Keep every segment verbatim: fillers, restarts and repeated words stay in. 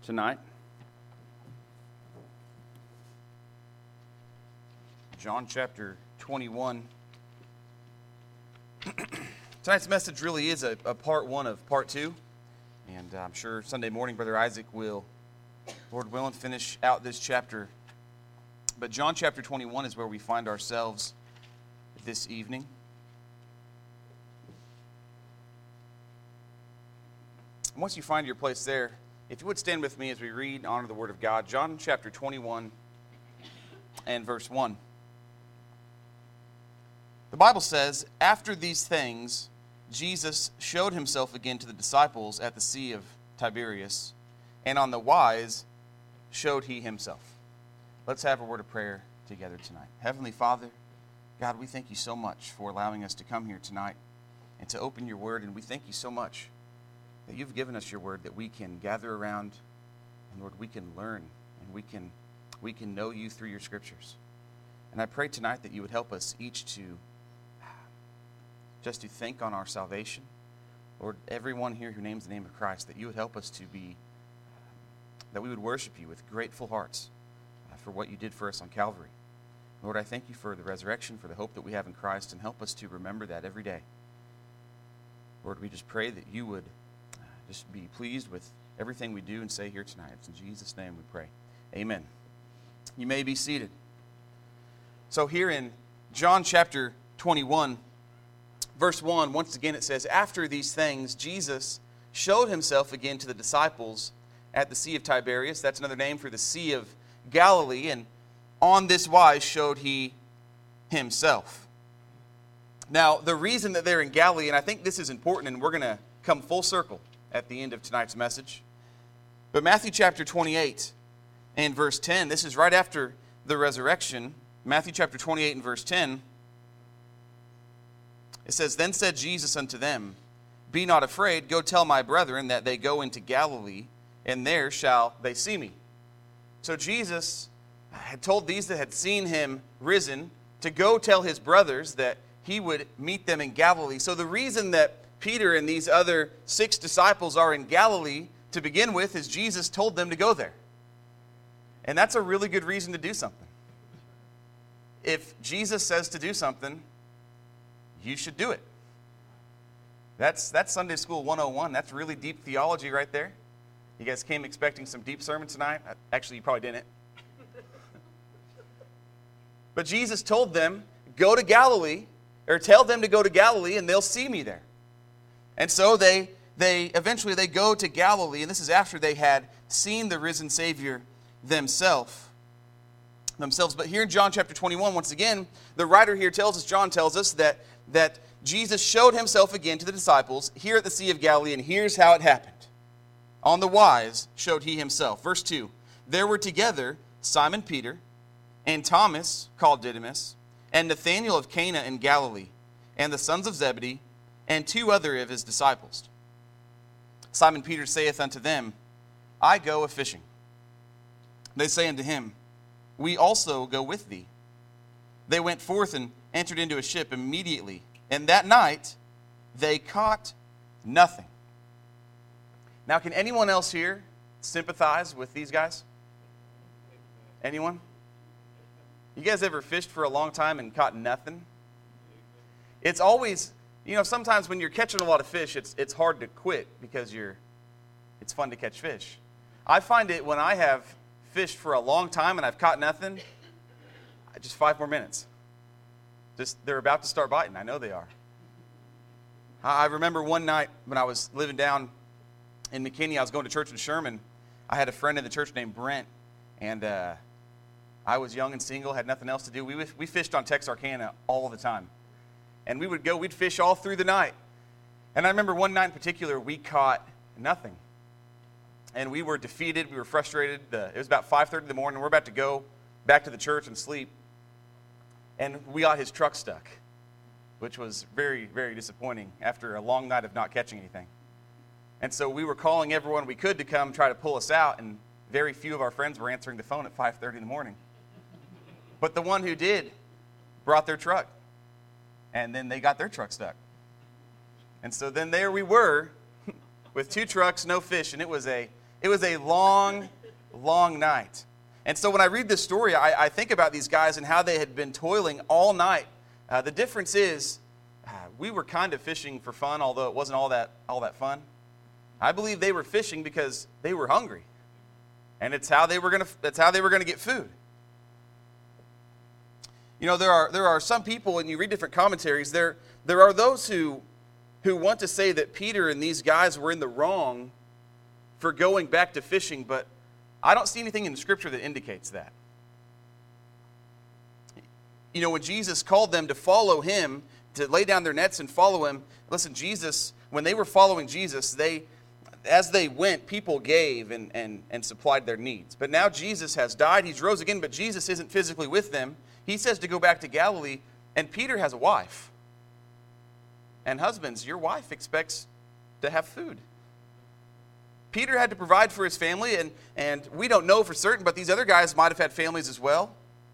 tonight. John chapter twenty-one. Tonight's message really is a, a part one of part two. And I'm sure Sunday morning, Brother Isaac will, Lord willing, finish out this chapter. But John chapter twenty-one is where we find ourselves this evening. Once you find your place there, if you would stand with me as we read and honor the Word of God. John chapter twenty-one and verse one. The Bible says, "After these things, Jesus showed himself again to the disciples at the Sea of Tiberias, and on the wise showed he himself." Let's have a word of prayer together tonight. Heavenly Father, God, we thank you so much for allowing us to come here tonight and to open your word, and we thank you so much that you've given us your word that we can gather around, and Lord, we can learn, and we can we can know you through your scriptures. And I pray tonight that you would help us each to just to think on our salvation. Lord, everyone here who names the name of Christ, that you would help us to be, that we would worship you with grateful hearts uh, for what you did for us on Calvary. Lord, I thank you for the resurrection, for the hope that we have in Christ, and help us to remember that every day. Lord, we just pray that you would uh, just be pleased with everything we do and say here tonight. It's in Jesus' name we pray. Amen. You may be seated. So here in John chapter twenty-one, verse one, once again it says, "After these things, Jesus showed himself again to the disciples at the Sea of Tiberias." That's another name for the Sea of Galilee. "And on this wise showed he himself." Now, the reason that they're in Galilee, and I think this is important, and we're going to come full circle at the end of tonight's message. But Matthew chapter twenty-eight and verse ten, this is right after the resurrection. Matthew chapter twenty-eight and verse ten, it says, "Then said Jesus unto them, Be not afraid, go tell my brethren that they go into Galilee, and there shall they see me." So Jesus had told these that had seen him risen to go tell his brothers that he would meet them in Galilee. So the reason that Peter and these other six disciples are in Galilee to begin with is Jesus told them to go there. And that's a really good reason to do something. If Jesus says to do something, you should do it. That's that's Sunday School one oh one. That's really deep theology right there. You guys came expecting some deep sermon tonight. Actually, you probably didn't. But Jesus told them, go to Galilee, or tell them to go to Galilee, and they'll see me there. And so they they eventually they go to Galilee, and this is after they had seen the risen Savior themselves. themselves. But here in John chapter twenty-one, once again, the writer here tells us, John tells us, that, that Jesus showed himself again to the disciples here at the Sea of Galilee, and here's how it happened. "On the wise showed he himself." Verse two, "There were together Simon Peter, and Thomas called Didymus, and Nathanael of Cana in Galilee, and the sons of Zebedee, and two other of his disciples. Simon Peter saith unto them, I go a-fishing. They say unto him, We also go with thee. They went forth and entered into a ship immediately, and that night they caught nothing." Now, can anyone else here sympathize with these guys? Anyone? You guys ever fished for a long time and caught nothing? It's always, you know, sometimes when you're catching a lot of fish, it's it's hard to quit because you're, it's fun to catch fish. I find it when I have fished for a long time and I've caught nothing, just five more minutes. Just they're about to start biting. I know they are. I remember one night when I was living down in McKinney, I was going to church in Sherman. I had a friend in the church named Brent, and uh, I was young and single, had nothing else to do. We we fished on Texarkana all the time, and we would go. We'd fish all through the night. And I remember one night in particular, we caught nothing. And we were defeated. We were frustrated. Uh, it was about five thirty in the morning. We're about to go back to the church and sleep. And we got his truck stuck, which was very, very disappointing after a long night of not catching anything. And so we were calling everyone we could to come try to pull us out, and very few of our friends were answering the phone at five thirty in the morning. But the one who did brought their truck, and then they got their truck stuck. And so then there we were with two trucks, no fish, and it was a It was a long, long night. And so when I read this story, I, I think about these guys and how they had been toiling all night. Uh, the difference is, uh, we were kind of fishing for fun, although it wasn't all that all that fun. I believe they were fishing because they were hungry, and it's how they were gonna. That's how they were gonna get food. You know, there are there are some people, and you read different commentaries. There there are those who who want to say that Peter and these guys were in the wrong for going back to fishing, but I don't see anything in the Scripture that indicates that. You know, when Jesus called them to follow him, to lay down their nets and follow him, listen, Jesus, when they were following Jesus, they, as they went, people gave and, and, and supplied their needs. But now Jesus has died, he's rose again, but Jesus isn't physically with them. He says to go back to Galilee, and Peter has a wife. And husbands, your wife expects to have food. Peter had to provide for his family, and, and we don't know for certain, but these other guys might have had families as well.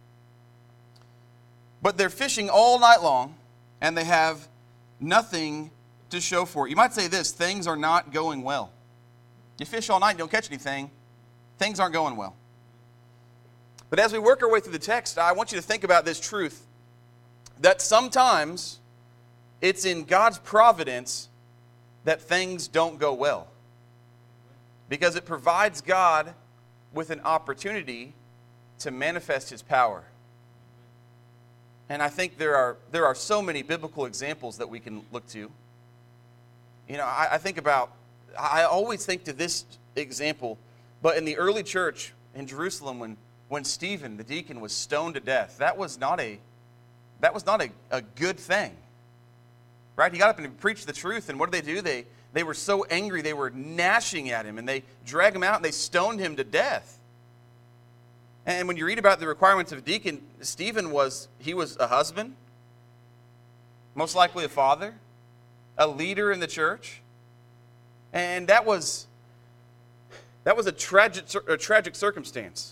But they're fishing all night long, and they have nothing to show for it. You might say this, things are not going well. You fish all night, don't catch anything, things aren't going well. But as we work our way through the text, I want you to think about this truth, that sometimes it's in God's providence that things don't go well. Because it provides God with an opportunity to manifest his power. And I think there are there are so many biblical examples that we can look to. You know, I, I think about, I always think to this example, but in the early church in Jerusalem, when, when Stephen, the deacon, was stoned to death, that was not a that was not a, a good thing. Right? He got up and preached the truth, and what did they do? They They were so angry, they were gnashing at him, and they dragged him out, and they stoned him to death. And when you read about the requirements of a deacon, Stephen was, he was a husband, most likely a father, a leader in the church. And that was, that was a tragic, a tragic circumstance.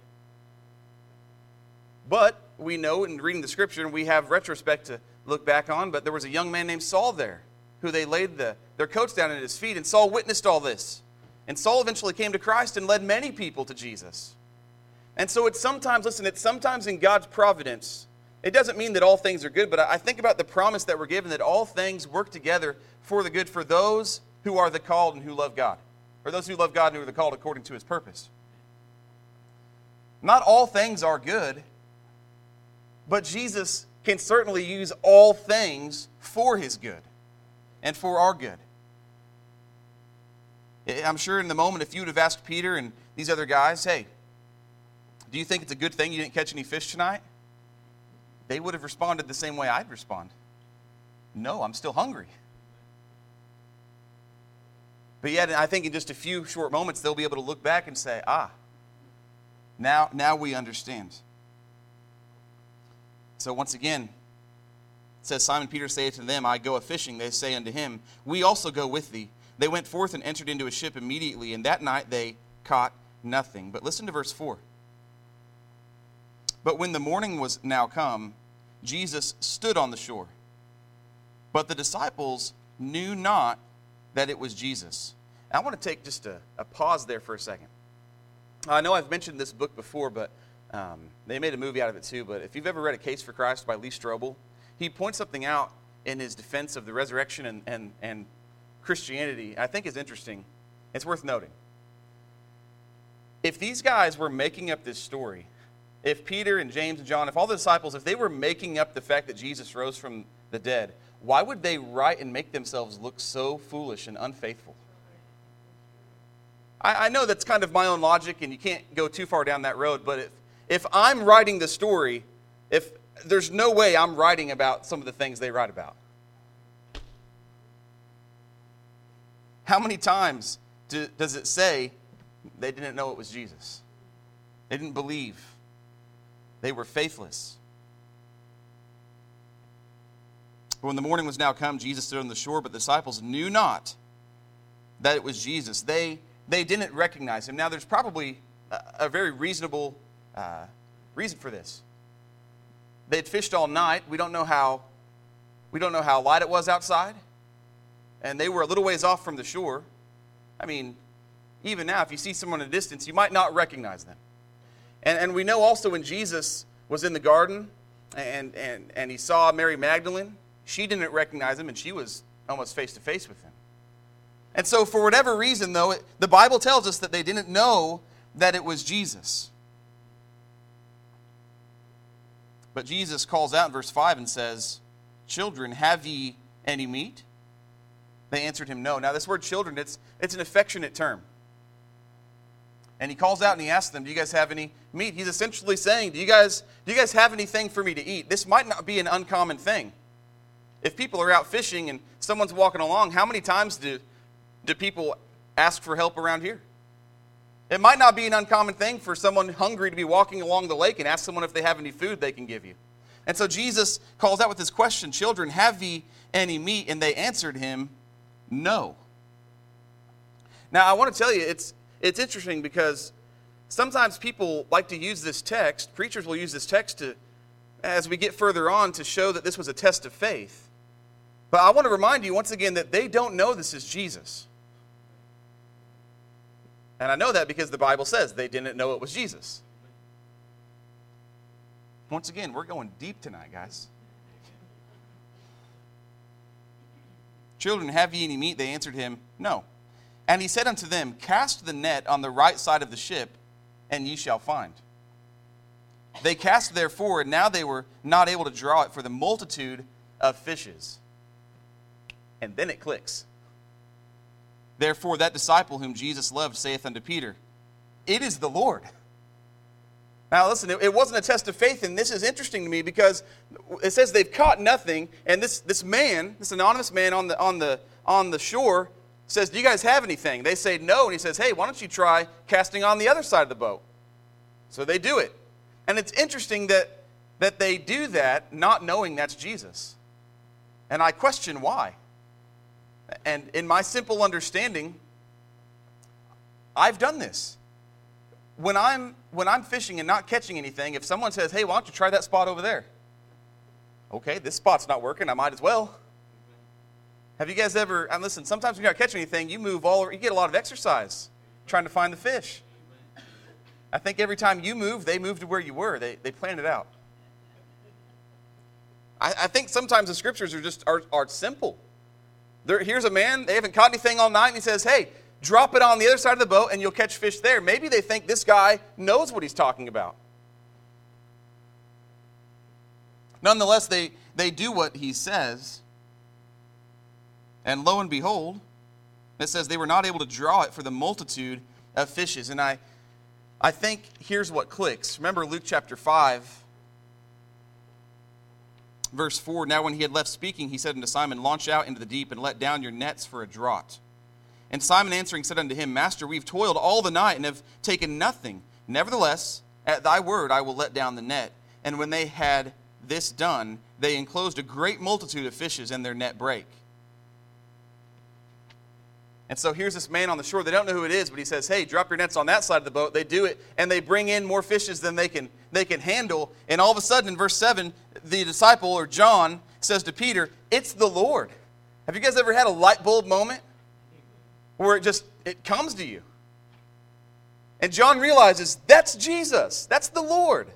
But we know in reading the Scripture, and we have retrospect to look back on, but there was a young man named Saul there, who they laid the, their coats down at his feet, and Saul witnessed all this. And Saul eventually came to Christ and led many people to Jesus. And so it's sometimes, listen, it's sometimes in God's providence. It doesn't mean that all things are good, but I think about the promise that we're given that all things work together for the good for those who are the called and who love God. Or those who love God and who are the called according to his purpose. Not all things are good, but Jesus can certainly use all things for his good. And for our good. I'm sure in the moment, if you would have asked Peter and these other guys, hey, do you think it's a good thing you didn't catch any fish tonight? They would have responded the same way I'd respond. No, I'm still hungry. But yet, I think in just a few short moments, they'll be able to look back and say, ah, now, now we understand. So once again, it says, Simon Peter saith to them, I go a-fishing. They say unto him, we also go with thee. They went forth and entered into a ship immediately, and that night they caught nothing. But listen to verse four. But when the morning was now come, Jesus stood on the shore. But the disciples knew not that it was Jesus. I want to take just a, a pause there for a second. I know I've mentioned this book before, but um, they made a movie out of it too. But if you've ever read A Case for Christ by Lee Strobel, he points something out in his defense of the resurrection and, and, and Christianity I think is interesting. It's worth noting. If these guys were making up this story, if Peter and James and John, if all the disciples, if they were making up the fact that Jesus rose from the dead, why would they write and make themselves look so foolish and unfaithful? I, I know that's kind of my own logic, and you can't go too far down that road, but if, if I'm writing the story, if there's no way I'm writing about some of the things they write about. How many times do, does it say they didn't know it was Jesus? They didn't believe. They were faithless. But when the morning was now come, Jesus stood on the shore, but the disciples knew not that it was Jesus. They, they didn't recognize him. Now, there's probably a, a very reasonable uh, reason for this. They'd fished all night. We don't know how we don't know how light it was outside. And they were a little ways off from the shore. I mean, even now, if you see someone at a distance, you might not recognize them. And, and we know also when Jesus was in the garden and, and, and he saw Mary Magdalene, she didn't recognize him, and she was almost face to face with him. And so for whatever reason, though, it, the Bible tells us that they didn't know that it was Jesus. But Jesus calls out in verse five and says, "Children, have ye any meat?" They answered him, "No." Now this word children, it's, it's an affectionate term. And he calls out and he asks them, "Do you guys have any meat?" He's essentially saying, do you guys, do you guys have anything for me to eat? This might not be an uncommon thing. If people are out fishing and someone's walking along, how many times do, do people ask for help around here? It might not be an uncommon thing for someone hungry to be walking along the lake and ask someone if they have any food they can give you. And so Jesus calls out with this question, "Children, have ye any meat?" And they answered him, "No." Now, I want to tell you, it's it's interesting because sometimes people like to use this text, preachers will use this text to, as we get further on, to show that this was a test of faith. But I want to remind you once again that they don't know this is Jesus. And I know that because the Bible says they didn't know it was Jesus. Once again, we're going deep tonight, guys. "Children, have ye any meat?" They answered him, "No." And he said unto them, "Cast the net on the right side of the ship, and ye shall find." They cast therefore, and now they were not able to draw it for the multitude of fishes. And then it clicks. Therefore that disciple whom Jesus loved saith unto Peter, "It is the Lord." Now listen, it wasn't a test of faith, and this is interesting to me because it says they've caught nothing, and this, this man, this anonymous man on the, on, the, on the shore says, "Do you guys have anything?" They say no, and he says, "Hey, why don't you try casting on the other side of the boat?" So they do it. And it's interesting that, that they do that not knowing that's Jesus. And I question why. And in my simple understanding, I've done this. When I'm when I'm fishing and not catching anything, if someone says, "Hey, why don't you try that spot over there?" Okay, this spot's not working, I might as well. Have you guys ever, and listen, sometimes when you're not catching anything, you move all over, you get a lot of exercise trying to find the fish. I think every time you move, they move to where you were. They, they planned it out. I, I think sometimes the scriptures are just are, are simple. There, here's a man, they haven't caught anything all night, and he says, "Hey, drop it on the other side of the boat and you'll catch fish there." Maybe they think this guy knows what he's talking about. Nonetheless, they, they do what he says. And lo and behold, it says they were not able to draw it for the multitude of fishes. And I, I think here's what clicks. Remember Luke chapter five, verse four. "Now when he had left speaking, he said unto Simon, Launch out into the deep and let down your nets for a draught. And Simon answering said unto him, Master, we've toiled all the night and have taken nothing. Nevertheless, at thy word I will let down the net. And when they had this done, they enclosed a great multitude of fishes, and their net brake." And so here's this man on the shore. They don't know who it is, but he says, "Hey, drop your nets on that side of the boat." They do it, and they bring in more fishes than they can they can handle. And all of a sudden, in verse seven, the disciple, or John, says to Peter, "It's the Lord." Have you guys ever had a light bulb moment where it just, it comes to you? And John realizes, that's Jesus. That's the Lord.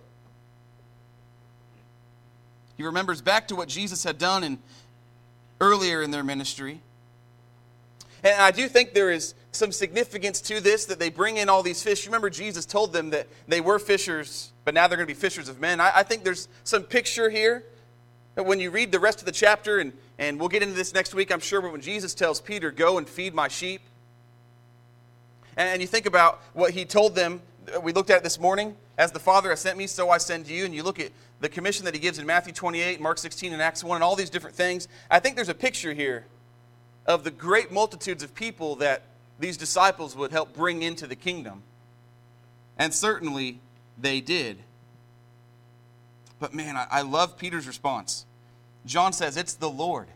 He remembers back to what Jesus had done in, earlier in their ministry. And I do think there is some significance to this, that they bring in all these fish. Remember, Jesus told them that they were fishers, but now they're going to be fishers of men. I, I think there's some picture here that when you read the rest of the chapter, and, and we'll get into this next week, I'm sure, but when Jesus tells Peter, "Go and feed my sheep," and, and you think about what he told them, we looked at it this morning, "As the Father has sent me, so I send you," and you look at the commission that he gives in Matthew twenty-eight, Mark sixteen, and Acts one, and all these different things. I think there's a picture here of the great multitudes of people that these disciples would help bring into the kingdom. And certainly they did. But man, I, I love Peter's response. John says, "It's the Lord."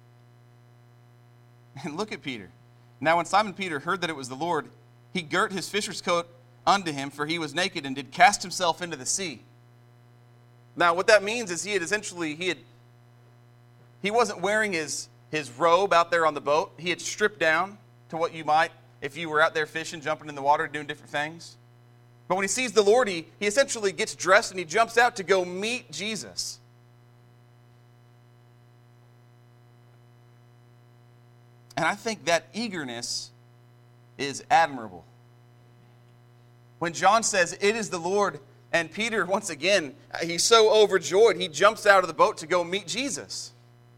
And look at Peter. "Now when Simon Peter heard that it was the Lord, he girt his fisher's coat unto him, for he was naked, and did cast himself into the sea." Now what that means is he had essentially, he had, he wasn't wearing his his robe out there on the boat. He had stripped down to what you might if you were out there fishing, jumping in the water, doing different things. But when he sees the Lord, he, he essentially gets dressed and he jumps out to go meet Jesus. And I think that eagerness is admirable. When John says, "It is the Lord," and Peter, once again, he's so overjoyed, he jumps out of the boat to go meet Jesus.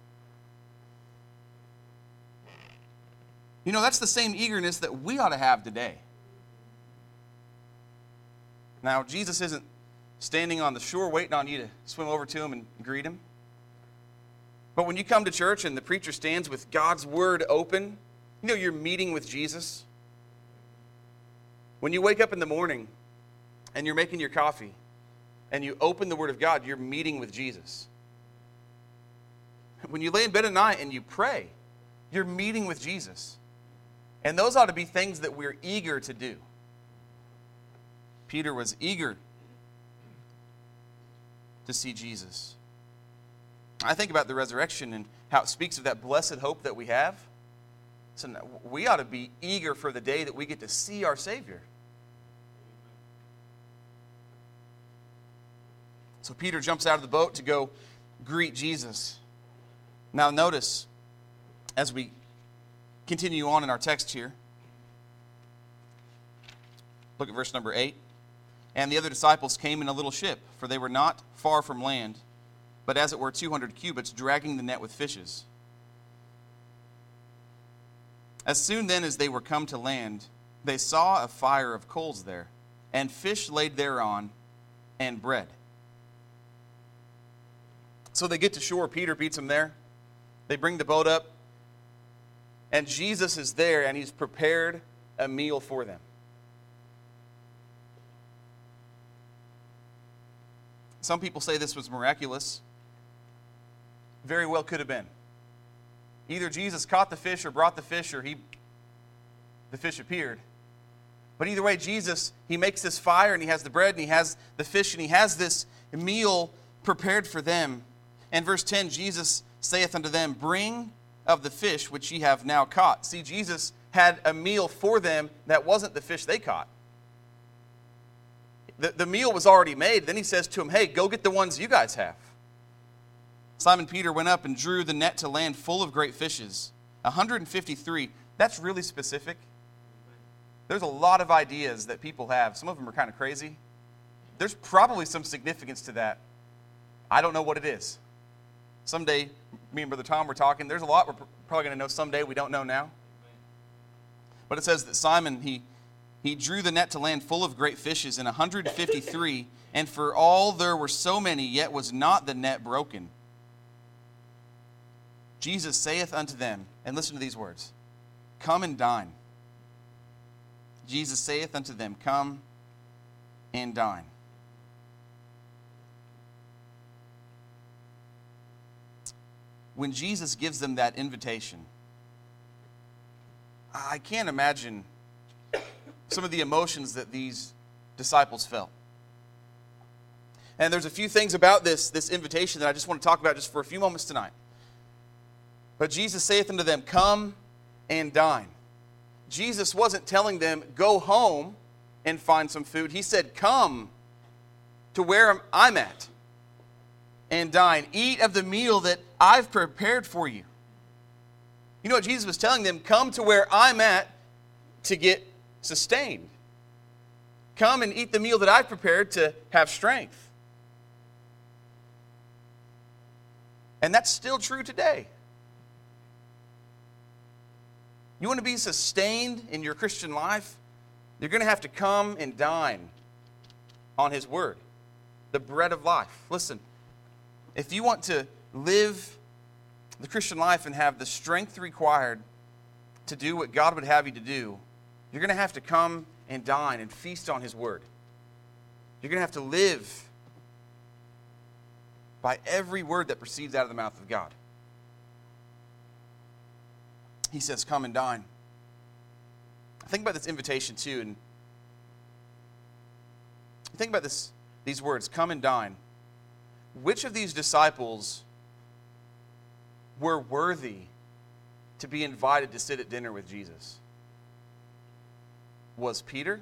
You know, that's the same eagerness that we ought to have today. Now, Jesus isn't standing on the shore waiting on you to swim over to him and greet him. But when you come to church and the preacher stands with God's word open, you know you're meeting with Jesus. When you wake up in the morning and you're making your coffee and you open the word of God, you're meeting with Jesus. When you lay in bed at night and you pray, you're meeting with Jesus. And those ought to be things that we're eager to do. Peter was eager to see Jesus. I think about the resurrection and how it speaks of that blessed hope that we have. So we ought to be eager for the day that we get to see our Savior. So Peter jumps out of the boat to go greet Jesus. Now notice, as we continue on in our text here, look at verse number eight. And the other disciples came in a little ship, for they were not far from land, but as it were two hundred cubits, dragging the net with fishes. As soon then as they were come to land, they saw a fire of coals there, and fish laid thereon, and bread. So they get to shore. Peter beats them there. They bring the boat up, and Jesus is there, and he's prepared a meal for them. Some people say this was miraculous. Very well could have been. Either Jesus caught the fish or brought the fish, or he, the fish appeared. But either way, Jesus, he makes this fire, and he has the bread, and he has the fish, and he has this meal prepared for them. And verse ten, Jesus saith unto them, "Bring of the fish which ye have now caught." See, Jesus had a meal for them that wasn't the fish they caught. The, the meal was already made. Then he says to them, "Hey, go get the ones you guys have." Simon Peter went up and drew the net to land full of great fishes, one hundred fifty-three. That's really specific. There's a lot of ideas that people have. Some of them are kind of crazy. There's probably some significance to that. I don't know what it is. Someday, me and Brother Tom were talking. There's a lot we're probably going to know someday we don't know now. But it says that Simon, he, he drew the net to land full of great fishes, and one hundred fifty-three, and for all there were so many, yet was not the net broken. Jesus saith unto them, and listen to these words, "Come and dine." Jesus saith unto them, "Come and dine." When Jesus gives them that invitation, I can't imagine some of the emotions that these disciples felt. And there's a few things about this, this invitation that I just want to talk about just for a few moments tonight. But Jesus saith unto them, "Come and dine." Jesus wasn't telling them, "Go home and find some food." He said, "Come to where I'm at and dine. Eat of the meal that I've prepared for you." You know what Jesus was telling them? Come to where I'm at to get sustained. Come and eat the meal that I've prepared to have strength. And that's still true today. You want to be sustained in your Christian life? You're going to have to come and dine on His Word, the bread of life. Listen, if you want to live the Christian life and have the strength required to do what God would have you to do, you're going to have to come and dine and feast on His Word. You're going to have to live by every word that proceeds out of the mouth of God. He says, "Come and dine." Think about this invitation too, and think about this, these words, "Come and dine." Which of these disciples were worthy to be invited to sit at dinner with Jesus? was Peter.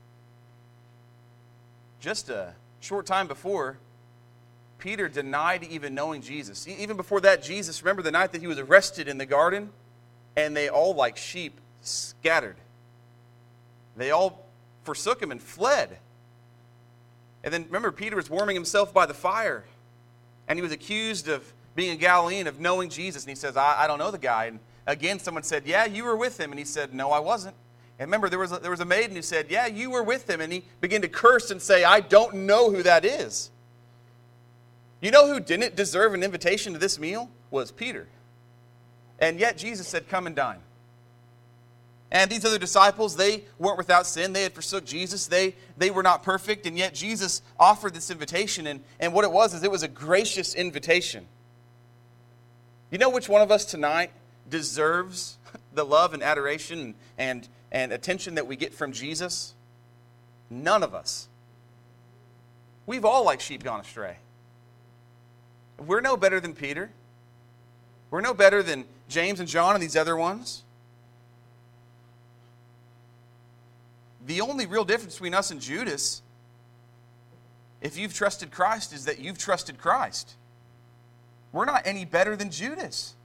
Just a short time before, Peter denied even knowing Jesus. Even before that, Jesus, remember the night that he was arrested in the garden? And they all, like sheep, scattered. They all forsook him and fled. And then, remember, Peter was warming himself by the fire. And he was accused of being a Galilean, of knowing Jesus. And he says, I, I don't know the guy. And again, someone said, yeah, you were with him. And he said, no, I wasn't. And remember, there was a, there was a maiden who said, yeah, you were with him. And he began to curse and say, I don't know who that is. You know who didn't deserve an invitation to this meal? Was Peter. And yet Jesus said, come and dine. And these other disciples, they weren't without sin. They had forsook Jesus. They, they were not perfect. And yet Jesus offered this invitation. And, and what it was is it was a gracious invitation. You know which one of us tonight deserves the love and adoration and, and attention that we get from Jesus? None of us. We've all, like sheep, gone astray. We're no better than Peter. We're no better than James and John and these other ones. The only real difference between us and Judas, if you've trusted Christ, is that you've trusted Christ. We're not any better than Judas.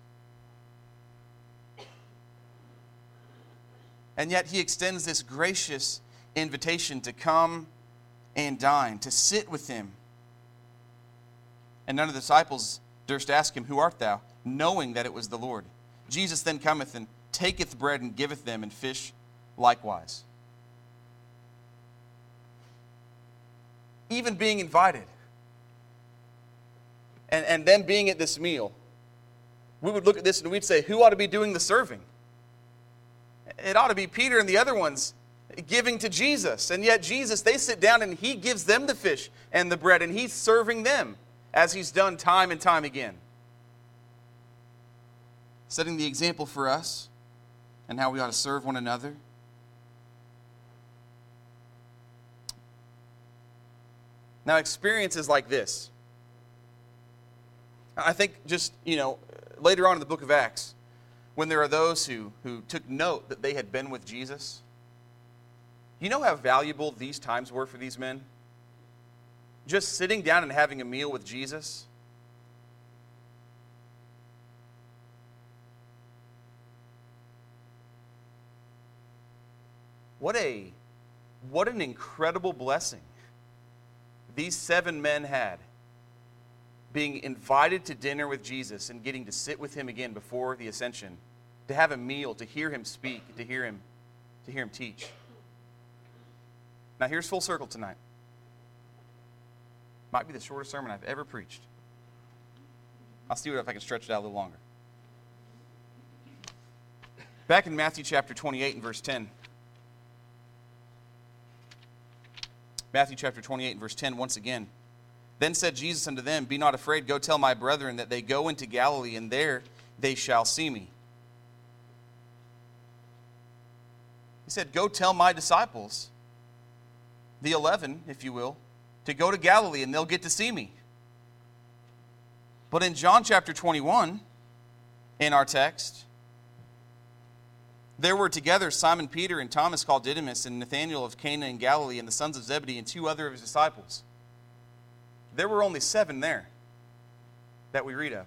And yet he extends this gracious invitation to come and dine, to sit with him. And none of the disciples durst ask him, who art thou? Knowing that it was the Lord. Jesus then cometh and taketh bread and giveth them, and fish likewise. Even being invited, and, and them being at this meal, we would look at this and we'd say, who ought to be doing the serving? It ought to be Peter and the other ones giving to Jesus. And yet Jesus, they sit down and he gives them the fish and the bread, and he's serving them as he's done time and time again. Setting the example for us and how we ought to serve one another. Now, experiences like this, I think just, you know, later on in the book of Acts, when there are those who, who took note that they had been with Jesus, you know how valuable these times were for these men? Just sitting down and having a meal with Jesus. What a, what an incredible blessing these seven men had, being invited to dinner with Jesus and getting to sit with him again before the ascension, to have a meal, to hear him speak, to hear him, to hear him teach. Now here's full circle tonight. Might be the shortest sermon I've ever preached. I'll see if I can stretch it out a little longer. Back in Matthew chapter twenty-eight and verse ten. Matthew chapter twenty-eight and verse ten, once again. Then said Jesus unto them, be not afraid, go tell my brethren that they go into Galilee, and there they shall see me. He said, go tell my disciples, the eleven, if you will, to go to Galilee, and they'll get to see me. But in John chapter twenty-one, in our text, there were together Simon Peter and Thomas called Didymus and Nathanael of Cana in Galilee and the sons of Zebedee and two other of his disciples. There were only seven there that we read of.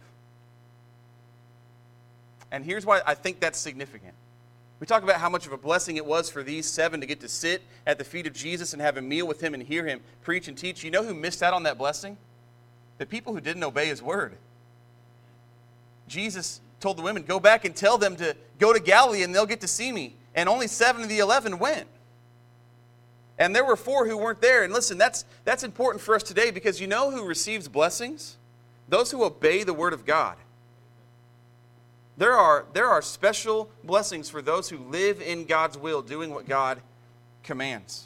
And here's why I think that's significant. We talk about how much of a blessing it was for these seven to get to sit at the feet of Jesus and have a meal with him and hear him preach and teach. You know who missed out on that blessing? The people who didn't obey his word. Jesus told the women, go back and tell them to go to Galilee and they'll get to see me. And only seven of the eleven went. And there were four who weren't there. And listen, that's, that's important for us today, because you know who receives blessings? Those who obey the word of God. There are, there are special blessings for those who live in God's will, doing what God commands.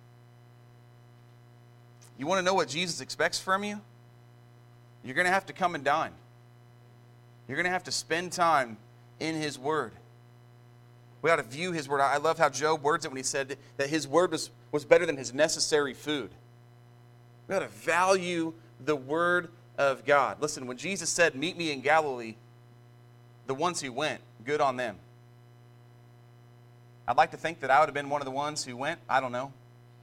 You want to know what Jesus expects from you? You're going to have to come and dine. You're going to have to spend time in his word. We ought to view his word. I love how Job words it when he said that his word was, was better than his necessary food. We ought to value the word of God. Listen, when Jesus said, meet me in Galilee, the ones who went, good on them. I'd like to think that I would have been one of the ones who went. I don't know.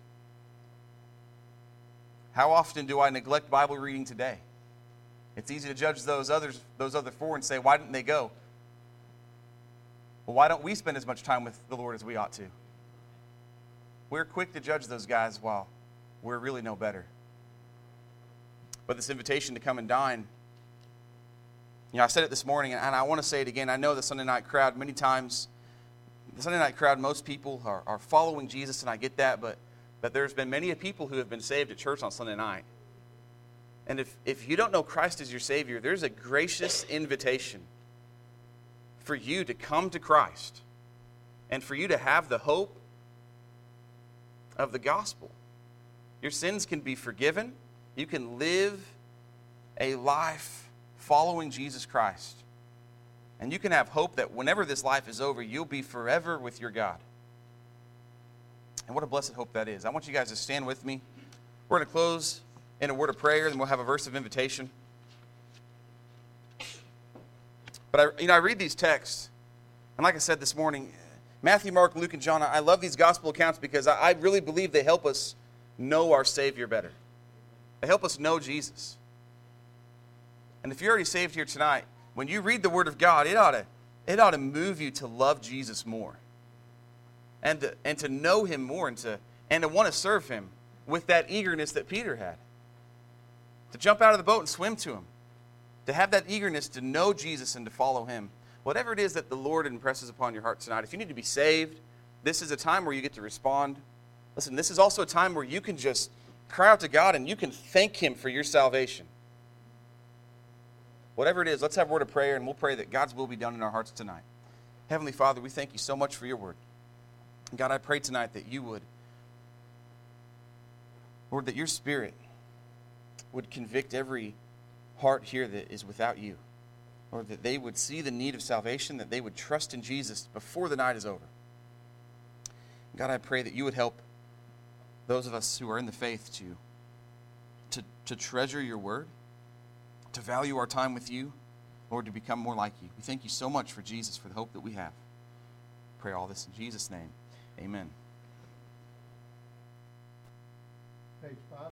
How often do I neglect Bible reading today? It's easy to judge those others, those other four and say, why didn't they go? Well, why don't we spend as much time with the Lord as we ought to? We're quick to judge those guys while we're really no better. But this invitation to come and dine, you know, I said it this morning, and I want to say it again. I know the Sunday night crowd, many times, the Sunday night crowd, most people are, are following Jesus, and I get that, but, but there's been many people who have been saved at church on Sunday night. And if, if you don't know Christ as your Savior, there's a gracious invitation for you to come to Christ and for you to have the hope of the gospel. Your sins can be forgiven. You can live a life following Jesus Christ. And you can have hope that whenever this life is over, you'll be forever with your God. And what a blessed hope that is. I want you guys to stand with me. We're going to close in a word of prayer, and we'll have a verse of invitation. But I, you know, I read these texts, and like I said this morning, Matthew, Mark, Luke, and John, I love these gospel accounts because I, I really believe they help us know our Savior better. They help us know Jesus. And if you're already saved here tonight, when you read the Word of God, it ought to, it ought to move you to love Jesus more. And to, and to know Him more, and to, and to want to serve Him with that eagerness that Peter had. To jump out of the boat and swim to Him. To have that eagerness to know Jesus and to follow Him. Whatever it is that the Lord impresses upon your heart tonight, if you need to be saved, this is a time where you get to respond. Listen, this is also a time where you can just cry out to God and you can thank Him for your salvation. Whatever it is, let's have a word of prayer, and we'll pray that God's will be done in our hearts tonight. Heavenly Father, we thank You so much for Your word. God, I pray tonight that You would, Lord, that Your Spirit would convict every heart here that is without You. Lord, that they would see the need of salvation, that they would trust in Jesus before the night is over. God, I pray that You would help those of us who are in the faith to, to, to treasure Your word, to value our time with You, Lord, to become more like You. We thank You so much for Jesus, for the hope that we have. Pray all this in Jesus' name. Amen. Page five.